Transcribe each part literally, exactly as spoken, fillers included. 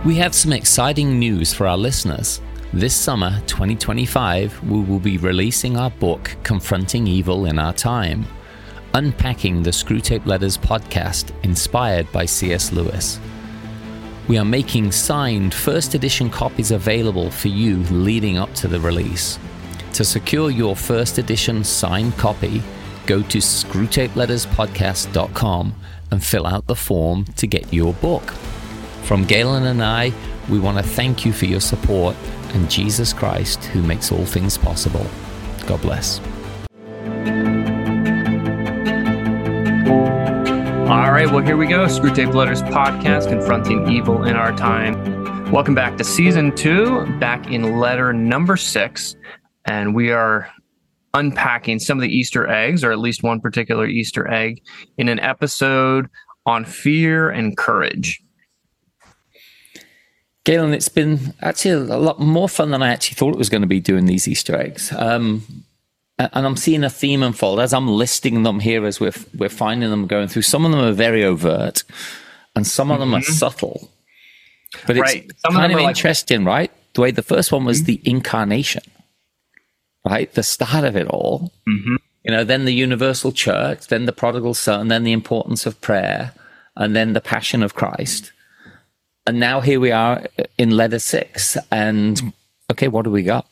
We have some exciting news for our listeners. This summer, twenty twenty-five, we will be releasing our book, Confronting Evil in Our Time, unpacking the Screwtape Letters podcast inspired by C S Lewis. We are making signed first edition copies available for you leading up to the release. To secure your first edition signed copy, go to screwtape letters podcast dot com and fill out the form to get your book. From Galen and I, we want to thank you for your support and Jesus Christ, who makes all things possible. God bless. All right, well, here we go. Screwtape Letters podcast, Confronting Evil in Our Time. Welcome back to season two, back in letter number six. And we are unpacking some of the Easter eggs, or at least one particular Easter egg, in an episode on fear and courage. Galen, it's been actually a lot more fun than I actually thought it was going to be doing these Easter eggs. Um, and I'm seeing a theme unfold as I'm listing them here, as we're, we're finding them going through. Some of them are very overt and some of them mm-hmm. are subtle. But right. it's some kind of, of like- interesting, right? The way the first one was mm-hmm. the incarnation, right? The start of it all. Mm-hmm. You know, then the universal church, then the prodigal son, then the importance of prayer, and then the passion of Christ. And now here we are in letter six. And, okay, what do we got?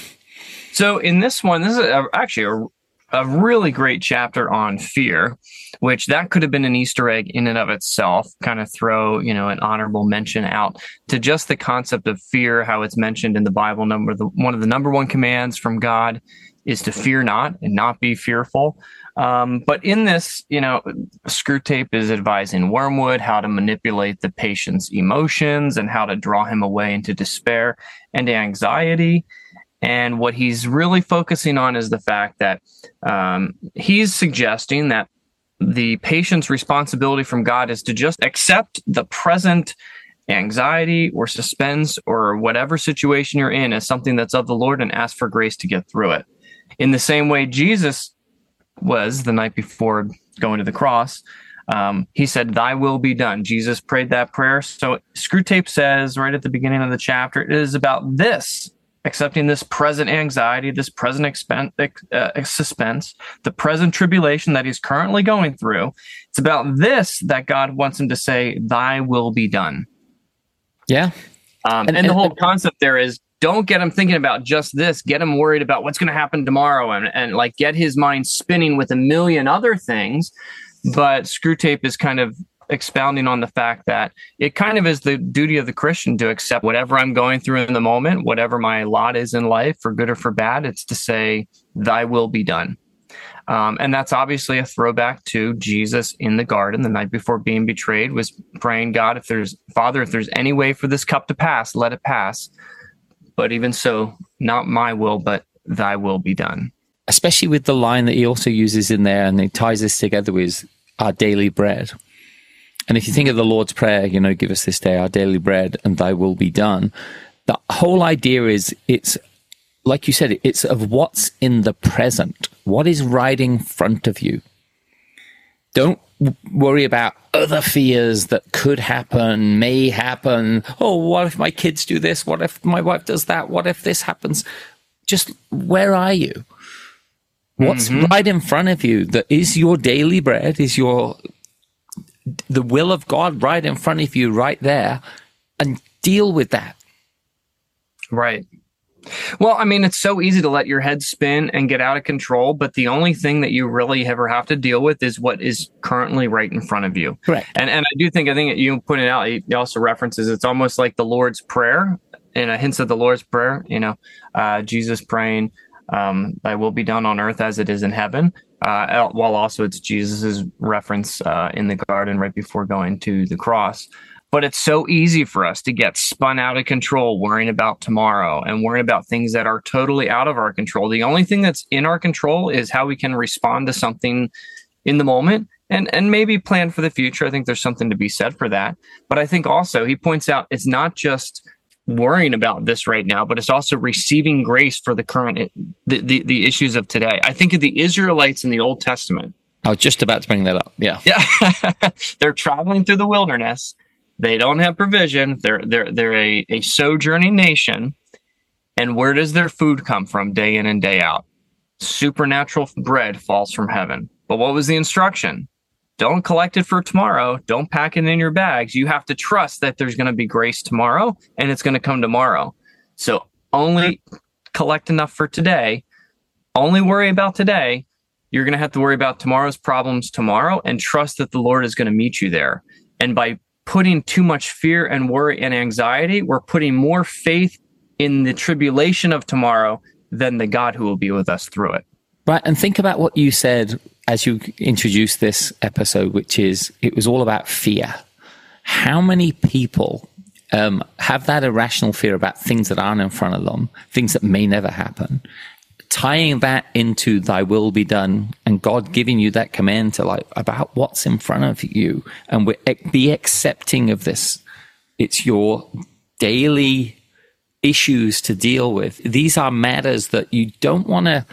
So in this one, this is a, actually a, a really great chapter on fear, which that could have been an Easter egg in and of itself, kind of throw, you know, an honorable mention out to just the concept of fear, how it's mentioned in the Bible. Number the, one of the number one commands from God is to fear not and not be fearful. Um, but in this, you know, Screwtape is advising Wormwood how to manipulate the patient's emotions and how to draw him away into despair and anxiety. And what he's really focusing on is the fact that um, he's suggesting that the patient's responsibility from God is to just accept the present anxiety or suspense or whatever situation you're in as something that's of the Lord and ask for grace to get through it. In the same way Jesus was the night before going to the cross, um, he said, "Thy will be done." Jesus prayed that prayer. So Screwtape says right at the beginning of the chapter, it is about this, accepting this present anxiety, this present expen- uh, suspense, the present tribulation that he's currently going through. It's about this that God wants him to say, "Thy will be done." Yeah. Um, and, and the whole concept there is, don't get him thinking about just this. Get him worried about what's going to happen tomorrow and, and like get his mind spinning with a million other things. But Screwtape is kind of expounding on the fact that it kind of is the duty of the Christian to accept whatever I'm going through in the moment, whatever my lot is in life, for good or for bad. It's to say, "Thy will be done." Um, and that's obviously a throwback to Jesus in the garden the night before being betrayed, was praying, "God, if there's Father, if there's any way for this cup to pass, let it pass. But even so, not my will, but thy will be done." Especially with the line that he also uses in there, and he ties this together with our daily bread. And if you think of the Lord's Prayer, you know, give us this day our daily bread and thy will be done. The whole idea is, it's, like you said, it's of what's in the present. What is right in front of you? Don't worry about other fears that could happen, may happen. Oh, what if my kids do this? What if my wife does that? What if this happens? Just, where are you? What's mm-hmm. right in front of you that is your daily bread, is your the will of God right in front of you right there, and deal with that. Right. Well, I mean, it's so easy to let your head spin and get out of control, but the only thing that you really ever have to deal with is what is currently right in front of you. Correct. And and I do think, I think you pointed out, he also references, it's almost like the Lord's Prayer, and a hints of the Lord's Prayer, you know, uh, Jesus praying, um, "Thy will be done on earth as it is in heaven," uh, while also it's Jesus's reference uh, in the garden right before going to the cross. But it's so easy for us to get spun out of control, worrying about tomorrow and worrying about things that are totally out of our control. The only thing that's in our control is how we can respond to something in the moment and, and maybe plan for the future. I think there's something to be said for that. But I think also he points out it's not just worrying about this right now, but it's also receiving grace for the current, the, the, the issues of today. I think of the Israelites in the Old Testament. I was just about to bring that up. Yeah. Yeah. They're traveling through the wilderness. They don't have provision. They're they're they're a, a sojourning nation. And where does their food come from day in and day out? Supernatural bread falls from heaven. But what was the instruction? Don't collect it for tomorrow. Don't pack it in your bags. You have to trust that there's going to be grace tomorrow and it's going to come tomorrow. So only collect enough for today. Only worry about today. You're going to have to worry about tomorrow's problems tomorrow and trust that the Lord is going to meet you there. And by putting too much fear and worry and anxiety, we're putting more faith in the tribulation of tomorrow than the God who will be with us through it. Right. And think about what you said as you introduced this episode, which is it was all about fear. How many people um, have that irrational fear about things that aren't in front of them, things that may never happen? Tying that into thy will be done and God giving you that command to like about what's in front of you and we, be accepting of this. It's your daily issues to deal with. These are matters that you don't want to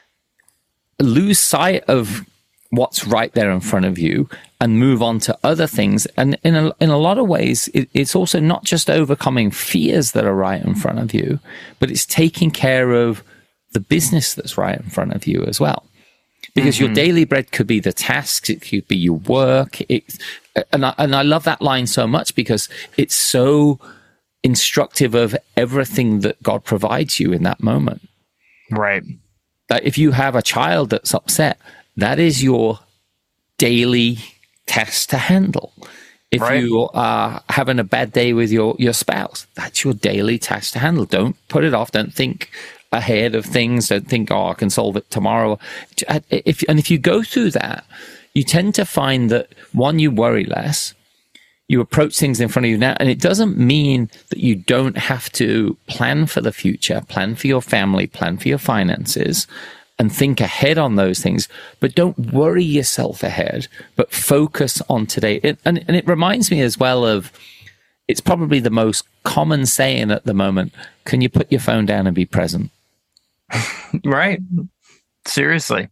lose sight of what's right there in front of you and move on to other things. And in a, in a lot of ways, it, it's also not just overcoming fears that are right in front of you, but it's taking care of the business that's right in front of you as well. Because mm-hmm. your daily bread could be the tasks, it could be your work. It, and, I, and I love that line so much because it's so instructive of everything that God provides you in that moment. Right. That if you have a child that's upset, that is your daily task to handle. If right. you are having a bad day with your, your spouse, that's your daily task to handle. Don't put it off. Don't think ahead of things. Don't think, oh, I can solve it tomorrow. If, and if you go through that, you tend to find that, one, you worry less. You approach things in front of you now, and it doesn't mean that you don't have to plan for the future, plan for your family, plan for your finances, and think ahead on those things. But don't worry yourself ahead, but focus on today. It, and, and it reminds me as well of, it's probably the most common saying at the moment, can you put your phone down and be present? Right. Seriously.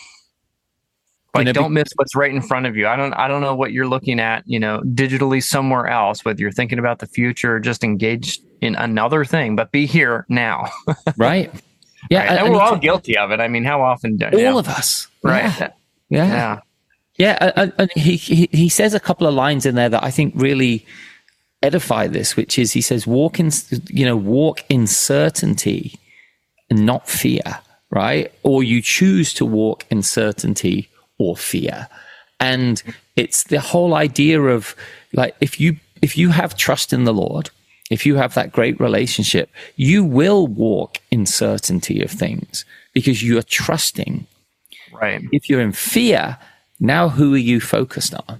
Like, you know, don't miss what's right in front of you. I don't, I don't know what you're looking at, you know, digitally somewhere else, whether you're thinking about the future or just engaged in another thing, but be here now. Right. Yeah. Right. And, and we're all guilty of it. I mean, how often? All you know, of us. Right. Yeah. Yeah. Yeah. yeah. And, and he, he, he says a couple of lines in there that I think really edify this, which is he says, walk in, you know, walk in certainty and not fear. Right. Or you choose to walk in certainty or fear. And it's the whole idea of like, if you, if you have trust in the Lord, if you have that great relationship, you will walk in certainty of things because you are trusting. Right. If you're in fear, now who are you focused on?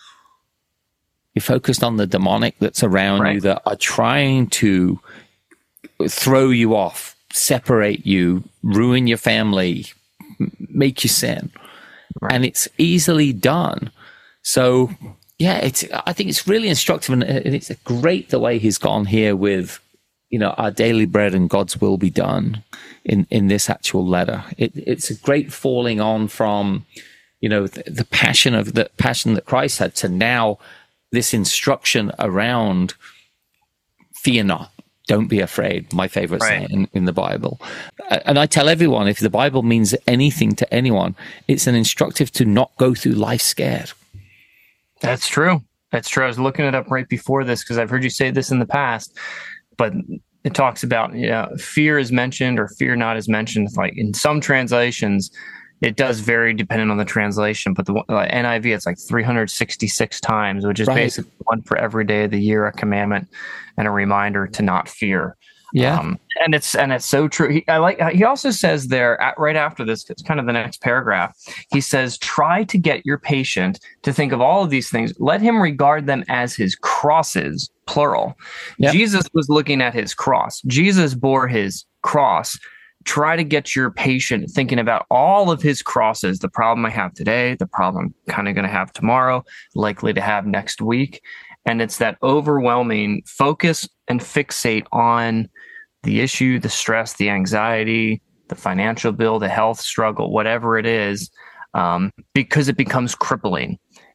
You're focused on the demonic that's around right. you that are trying to throw you off, separate you, ruin your family, make you sin. Right. And it's easily done. So, yeah, it's. I think it's really instructive, and it's great the way he's gone here with, you know, our daily bread and God's will be done in, in this actual letter. It, it's a great falling on from, you know, the, the passion of the passion that Christ had to now this instruction around fear not. Don't be afraid, my favorite right. saying in, in the Bible. And I tell everyone, if the Bible means anything to anyone, it's an instructive to not go through life scared. That's true. That's true. I was looking it up right before this because I've heard you say this in the past, but it talks about, you know, fear is mentioned or fear not is mentioned. Like in some translations, it does vary depending on the translation, but the uh, N I V, it's like three hundred sixty-six times, which is right. basically one for every day of the year, a commandment and a reminder to not fear. Yeah. Um, and it's, and it's so true. He, I like, he also says there at, right after this, it's kind of the next paragraph. He says, try to get your patient to think of all of these things. Let him regard them as his crosses, plural. Yep. Jesus was looking at his cross. Jesus bore his cross. Try to get your patient thinking about all of his crosses, the problem I have today, the problem I'm kind of going to have tomorrow, likely to have next week. And it's that overwhelming focus and fixate on the issue, the stress, the anxiety, the financial bill, the health struggle, whatever it is, um, because it becomes crippling.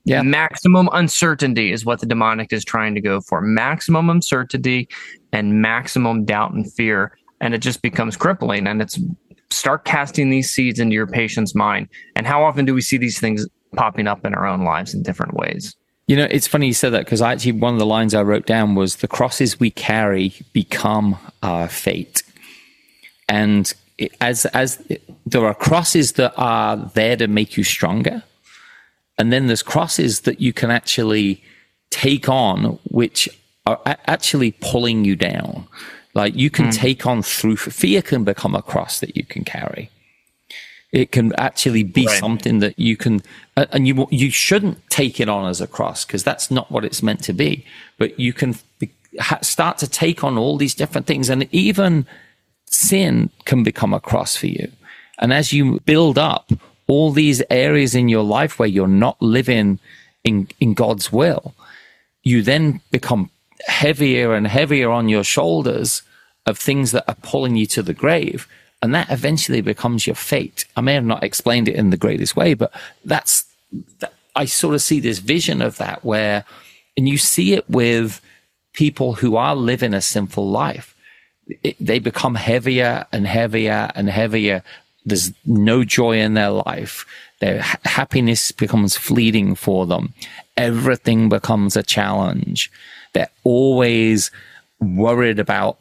Yeah. Maximum uncertainty is what the demonic is trying to go for. Maximum uncertainty and maximum doubt and fear. And it just becomes crippling. And it's start casting these seeds into your patient's mind. And how often do we see these things popping up in our own lives in different ways? You know, it's funny you said that, because actually one of the lines I wrote down was, the crosses we carry become our fate. And as as there are crosses that are there to make you stronger, and then there's crosses that you can actually take on, which are a- actually pulling you down. Like you can mm. take on through fear can become a cross that you can carry. It can actually be right. something that you can, and you you shouldn't take it on as a cross, because that's not what it's meant to be. But you can be, ha, start to take on all these different things, and even sin can become a cross for you. And as you build up all these areas in your life where you're not living in in God's will, you then become heavier and heavier on your shoulders of things that are pulling you to the grave. And that eventually becomes your fate. I may have not explained it in the greatest way, but that's, that, I sort of see this vision of that where, and you see it with people who are living a sinful life. It, they become heavier and heavier and heavier. There's no joy in their life. Their ha- happiness becomes fleeting for them. Everything becomes a challenge. They're always worried about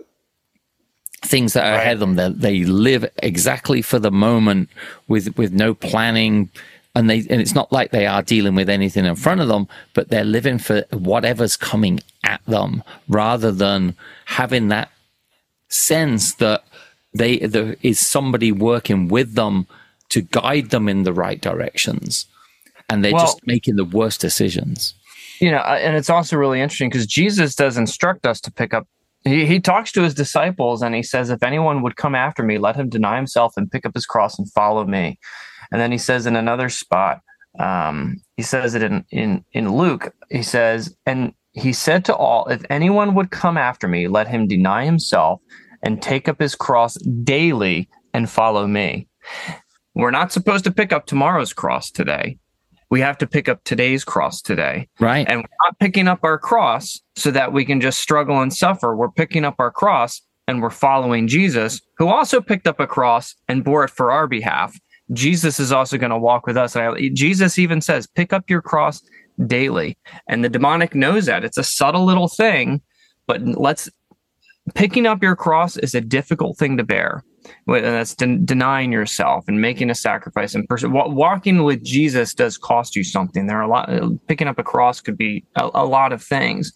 things that are right. ahead of them. That they live exactly for the moment with with no planning, and they and it's not like they are dealing with anything in front of them, but they're living for whatever's coming at them, rather than having that sense that they there is somebody working with them to guide them in the right directions, and they're well, just making the worst decisions. You know, and it's also really interesting because Jesus does instruct us to pick up. He, he talks to his disciples and he says, if anyone would come after me, let him deny himself and pick up his cross and follow me. And then he says in another spot, um, he says it in, in, in Luke, he says, and he said to all, if anyone would come after me, let him deny himself and take up his cross daily and follow me. We're not supposed to pick up tomorrow's cross today. We have to pick up today's cross today. Right. And we're not picking up our cross so that we can just struggle and suffer. We're picking up our cross and we're following Jesus, who also picked up a cross and bore it for our behalf. Jesus is also going to walk with us. And I, Jesus even says, pick up your cross daily. And the demonic knows that. It's a subtle little thing, but let's picking up your cross is a difficult thing to bear. And that's de- denying yourself and making a sacrifice in person. W- walking with Jesus does cost you something. There are a lot. Picking up a cross could be a, a lot of things.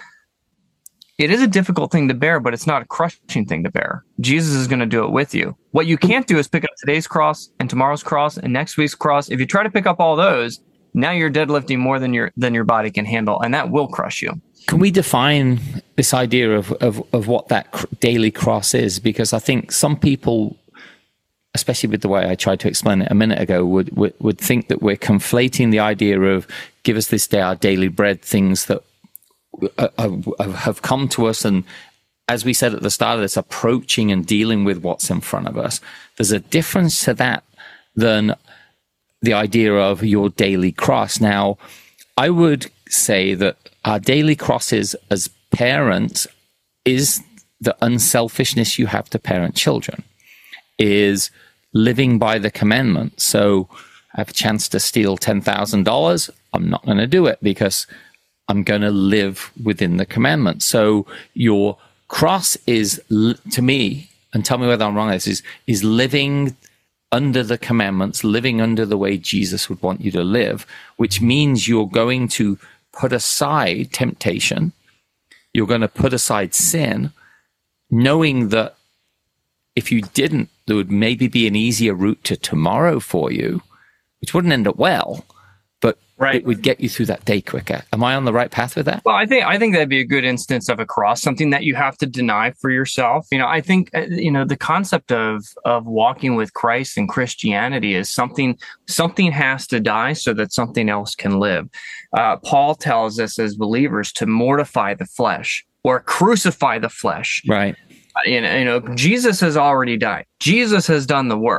It is a difficult thing to bear, but it's not a crushing thing to bear. Jesus is going to do it with you. What you can't do is pick up today's cross and tomorrow's cross and next week's cross. If you try to pick up all those, now you're deadlifting more than your than your body can handle, and that will crush you. Can we define this idea of, of, of what that cr- daily cross is? Because I think some people, especially with the way I tried to explain it a minute ago, would, would, would think that we're conflating the idea of give us this day our daily bread, things that uh, uh, have come to us. And as we said at the start of this, approaching and dealing with what's in front of us. There's a difference to that than the idea of your daily cross. Now, I would say that our daily crosses as parents is the unselfishness you have to parent children, is living by the commandment. So I have a chance to steal ten thousand dollars. I'm not going to do it because I'm going to live within the commandment. So your cross is, to me, and tell me whether I'm wrong, this is, is living under the commandments, living under the way Jesus would want you to live, which means you're going to put aside temptation. You're going to put aside sin, knowing that if you didn't, there would maybe be an easier route to tomorrow for you, which wouldn't end up well, but right. It would get you through that day quicker. Am I on the right path with that? Well, I think I think that'd be a good instance of a cross, something that you have to deny for yourself. You know, I think, you know, the concept of of walking with Christ and Christianity is something, something has to die so that something else can live. Uh, Paul tells us as believers to mortify the flesh or crucify the flesh. Right. Uh, you know, you know, Jesus has already died. Jesus has done the work.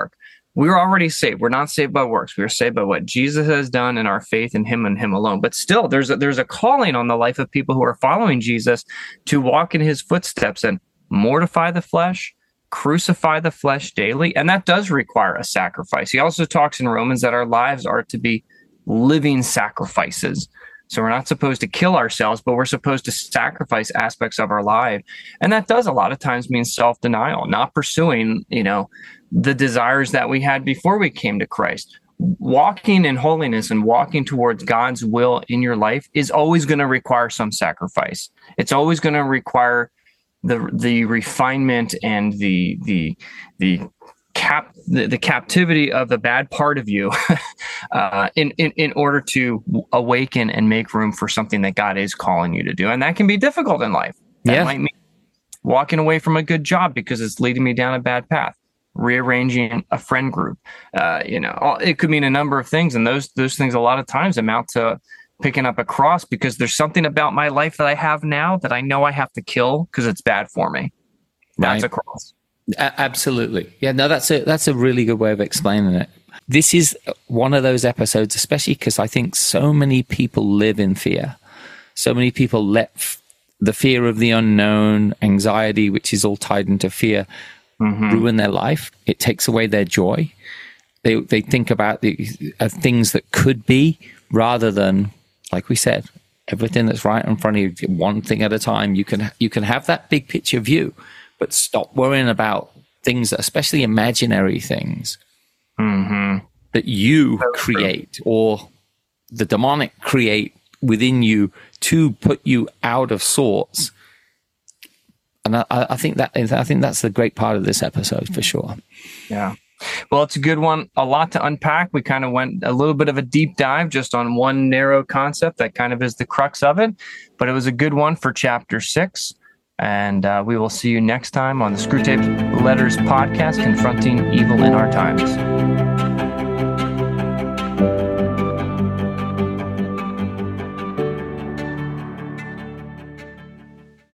we're already saved. We're not saved by works. We are saved by what Jesus has done and our faith in him and him alone. But still, there's a, there's a calling on the life of people who are following Jesus to walk in his footsteps and mortify the flesh, crucify the flesh daily. And that does require a sacrifice. He also talks in Romans that our lives are to be living sacrifices. So we're not supposed to kill ourselves, but we're supposed to sacrifice aspects of our life. And that does a lot of times mean self-denial, not pursuing, you know, the desires that we had before we came to Christ. Walking in holiness and walking towards God's will in your life is always going to require some sacrifice. It's always going to require the the refinement and the the the cap the, the captivity of the bad part of you uh, in, in in order to awaken and make room for something that God is calling you to do. And that can be difficult in life. That yeah. might mean walking away from a good job because it's leading me down a bad path. Rearranging a friend group, uh, you know, it could mean a number of things, and those those things a lot of times amount to picking up a cross because there's something about my life that I have now that I know I have to kill because it's bad for me. That's right. A cross. A- absolutely, yeah. No, that's a that's a really good way of explaining it. This is one of those episodes, especially because I think so many people live in fear. So many people let f- the fear of the unknown, anxiety, which is all tied into fear, Mm-hmm. ruin their life. It takes away their joy. They they think about the uh, things that could be rather than, like we said, everything that's right in front of you, one thing at a time. You can you can have that big picture view, but stop worrying about things, especially imaginary things mm-hmm. that you create or the demonic create within you to put you out of sorts. And I, I think that I think that's the great part of this episode for sure. Yeah. Well, it's a good one. A lot to unpack. We kind of went a little bit of a deep dive just on one narrow concept that kind of is the crux of it. But it was a good one for chapter six. And uh, we will see you next time on the Screwtape Letters podcast, Confronting Evil in Our Times.